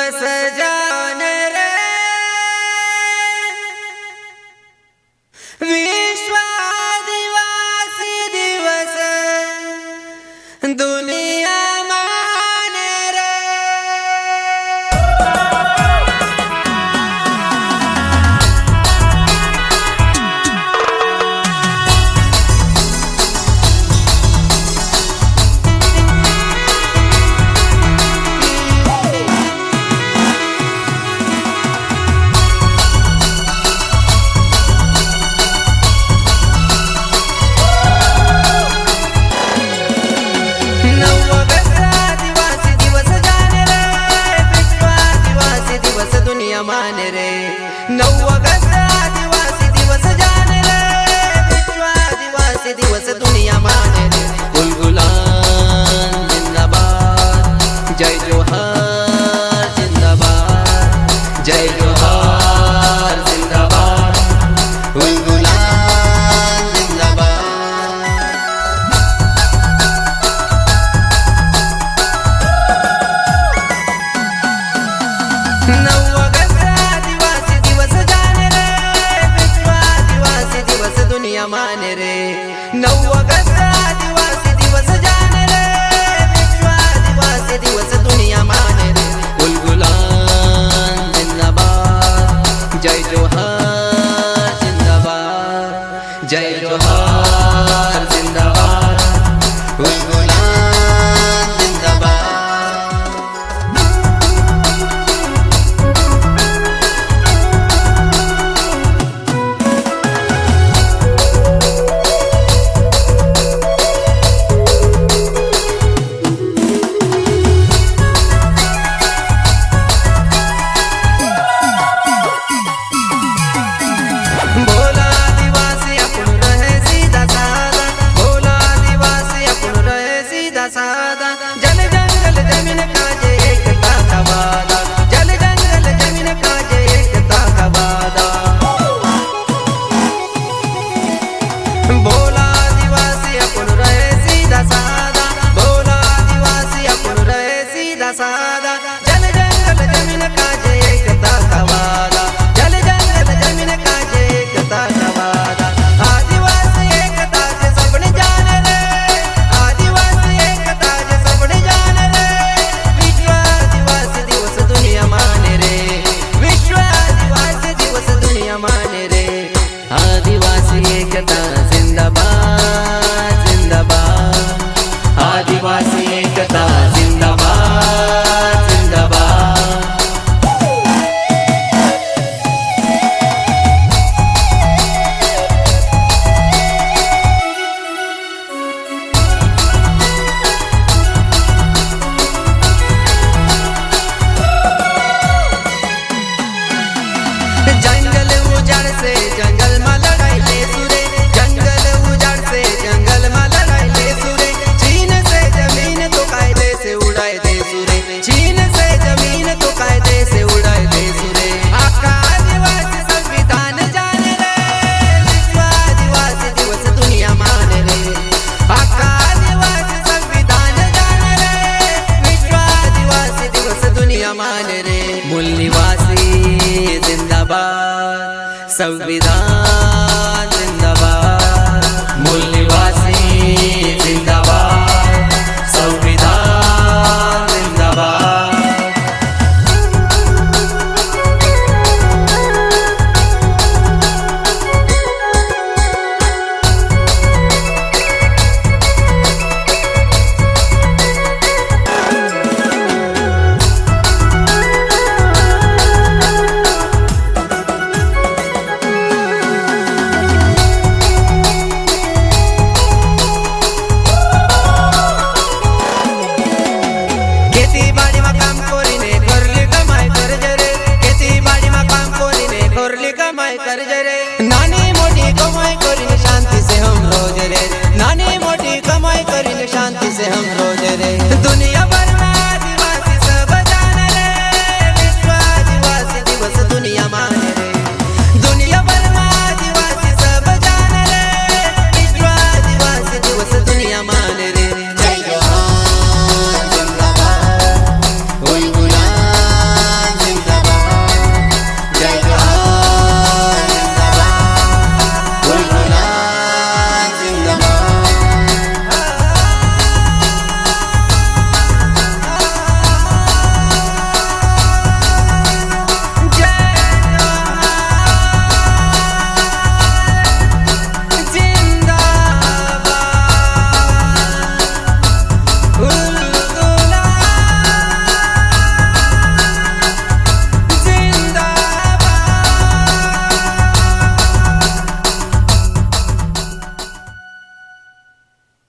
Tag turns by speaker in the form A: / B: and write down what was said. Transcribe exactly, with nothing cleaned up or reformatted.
A: दिवस जान रे विश्व आदिवासी दिवस दुनिया माने रे। मान रे नौ अगस्त आदिवासी दिवस जान रे विश्व आदिवासी दिवस दुनिया मान रे। गुलगुलान जिंदाबाद जय जोहार जिंदाबाद जय जोहार जिंदाबाद गुलगुलान जिंदाबाद। नौ मान रे नौ अगस्त आदिवासी दिवस जान रे विश्व आदिवासी दिवस दुनिया मान रे। गुलगुलान जिंदाबाद जय जोहार जिंदाबाद जय जोहार जिंदाबाद गुलगुलान जिंदाबाद। सादा जल जंगल जमीन काजे एकता का वादा जल जंगल जमीन काजे एकता का वादा। बोला आदिवासी अपन रहे सीधा सादा बोला आदिवासी अपन रहे सीधा सादा जल जंगल जमीन काजे एकता का वादा जल जंगल जमीन काजे एकता का वादा। आदिवासी एकता से सबने जान रे माने रे। आदिवासी एकता जिंदाबाद जिंदाबाद आदिवासी एकता जिंदाबाद जिंदाबाद। जंगल उजाड़ से जंगल में लड़ाई ले सुरे जंगल उजाड़ से जंगल में लड़ाई ले सुरे चीन से जमीन तो कायदे से उड़ाए दे सुरे चीन से जमीन तो कायदे से उड़ाए दे सुरे। आका आदिवासी संविधान जान रे विश्व आदिवासी दिवस दुनिया मान रे। आका आदिवासी संविधान जान रे विश्व आदिवासी दिवस दुनिया मान रे। मूल निवासी जिंदाबाद संविधान जिंदाबाद मूल निवासी जिंदाबाद संविधान जिंदाबाद। कमाई कर जरे